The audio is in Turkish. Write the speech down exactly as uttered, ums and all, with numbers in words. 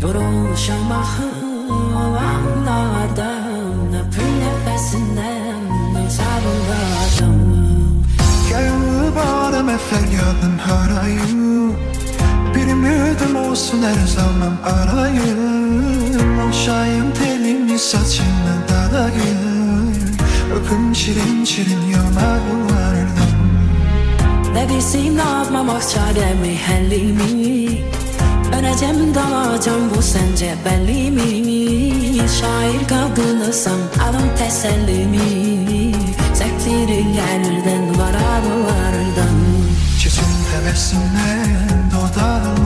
Yoruluşamahım anlardım. Öpür nefesinden sarıldım. Gel bağrıma feryadım harayım. Bir ümidim olsun her zaman arayım. Okşayım telini saçını darayım. Öpüm şirin şirin yanaklardan. Ne bilsin ne yapmamak çaremi helli mi? Öleceğim dalacağım bu sence belli mi? Şair kadınısam alın tesellimi. Sektirir yerden varalardan. Çizim tebessümle dodağım